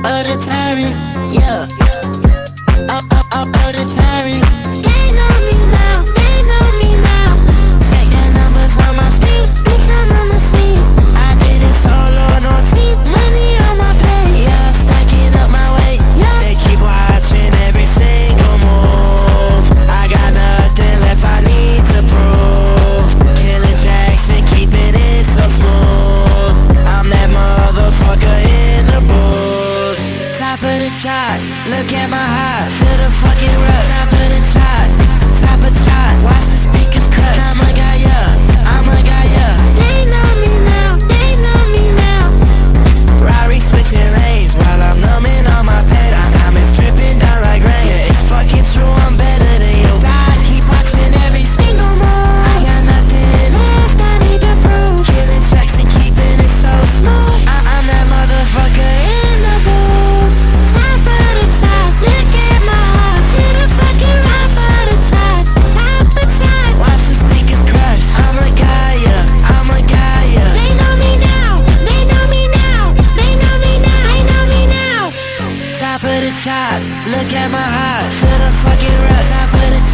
of the tyrant, yeah. Of the tyrant. They know me now, they know me now. Check the numbers on my screen, bitch, I'm on the scenes. I did it solo, no team, money on my page. Yeah, stacking up my weight, yeah. They keep watching every single move. I got nothing left I need to prove. Killing tracks and keeping it so smooth. I'm that motherfucker in the booth. Top of the chart, look at my heart. Feel the fucking rush. Top of the chart, top of chart. Watch the speakers crush. I'm a guy, yeah, I'm a guy, yeah. They know me now, they know me now. Rari switching lanes while I'm numbing on my pedals. Diamonds dripping down like rain. Yeah, it's fucking true, I'm better than you. God, keep watching every single move. I got nothing left I need to prove. Killing tracks and keeping it so smooth. I'm that motherfucker in the booth. Top of the top, look at my heart. Feel the fucking rush. Top of the top, top of top. Watch the speakers crush. I'm a guy, yeah, I'm a guy, yeah. They know me now, they know me now. They know me now, they know me now. Top of the top, look at my heart. Feel the fucking rush. Top of the